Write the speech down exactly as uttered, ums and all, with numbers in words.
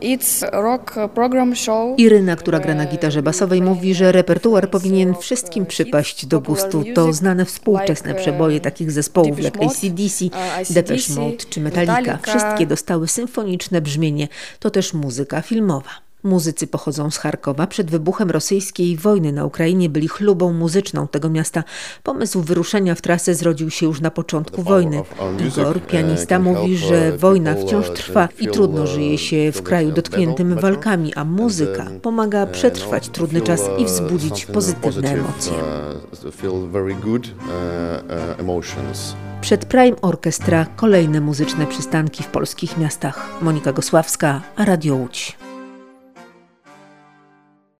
Iryna, która gra na gitarze basowej, mówi, że repertuar powinien wszystkim przypaść do gustu. To znane współczesne przeboje takich zespołów jak A C D C, Depeche Mode czy Metallica. Wszystkie dostały symfoniczne brzmienie. To też muzyka filmowa. Muzycy pochodzą z Charkowa. Przed wybuchem rosyjskiej wojny na Ukrainie byli chlubą muzyczną tego miasta. Pomysł wyruszenia w trasę zrodził się już na początku wojny. Igor, pianista, mówi, że wojna wciąż trwa i trudno żyje się w kraju dotkniętym walkami, a muzyka pomaga przetrwać trudny czas i wzbudzić pozytywne emocje. Przed Prime Orchestra kolejne muzyczne przystanki w polskich miastach. Monika Gosławska, Radio Łódź.